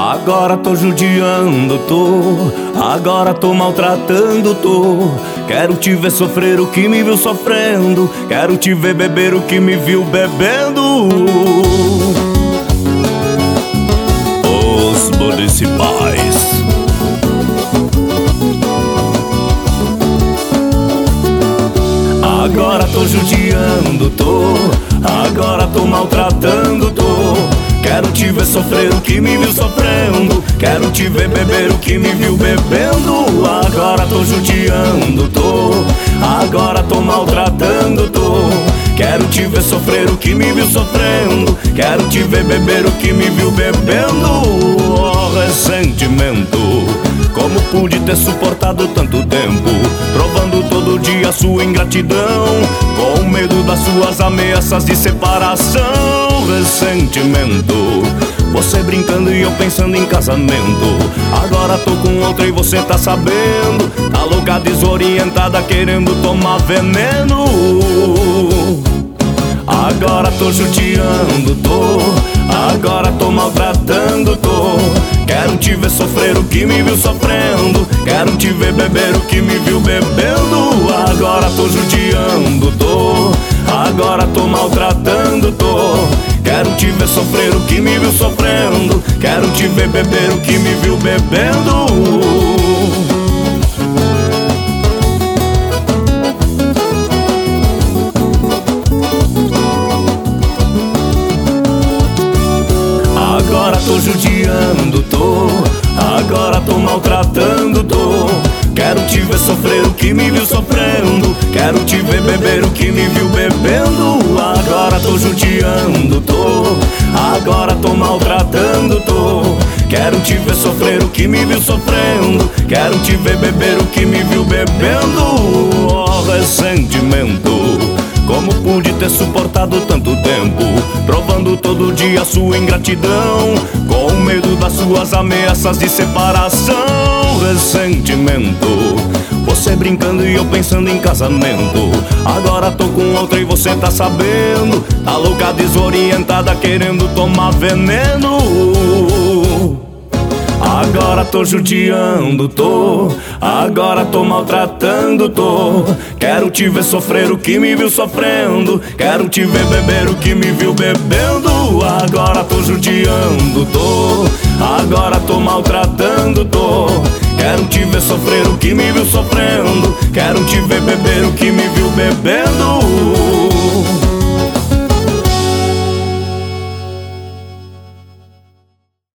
Agora tô judiando, agora tô maltratando, Quero te ver sofrer o que me viu sofrendo, quero te ver beber o que me viu bebendo. Os municipais. Agora tô judiando, agora tô maltratando, Quero te ver sofrer o que me viu sofrendo, quero te ver beber o que me viu bebendo. Agora tô judiando, agora tô maltratando, Quero te ver sofrer o que me viu sofrendo, quero te ver beber o que me viu bebendo. Oh, ressentimento, como pude ter suportado tanto tempo, provando todo dia sua ingratidão, com medo das suas ameaças de separação. Ressentimento, você brincando e eu pensando em casamento. Agora tô com outra e você tá sabendo, tá louca, desorientada, querendo tomar veneno. Agora tô judiando, agora tô maltratando, Quero te ver sofrer o que me viu sofrendo, quero te ver beber o que me viu bebendo. Agora tô judiando, agora tô maltratando, Quero te ver sofrer o que me viu sofrendo, quero te ver beber o que me viu bebendo. Agora tô judiando, agora tô maltratando, Quero te ver sofrer o que me viu sofrendo, quero te ver beber o que me viu bebendo. Agora tô judiando, agora tô maltratando, Quero te ver sofrer o que me viu sofrendo, quero te ver beber o que me viu bebendo. Oh, ressentimento, como pude ter suportado tanto tempo, provando todo dia sua ingratidão, com medo das suas ameaças de separação. Ressentimento, você brincando e eu pensando em casamento. Agora tô com outra e você tá sabendo, tá louca, desorientada, querendo tomar veneno. Agora tô judiando, agora tô maltratando, Quero te ver sofrer o que me viu sofrendo, quero te ver beber o que me viu bebendo. Agora tô judiando, agora tô maltratando, Quero te ver sofrer o que me viu sofrendo, quero te ver beber o que me viu bebendo.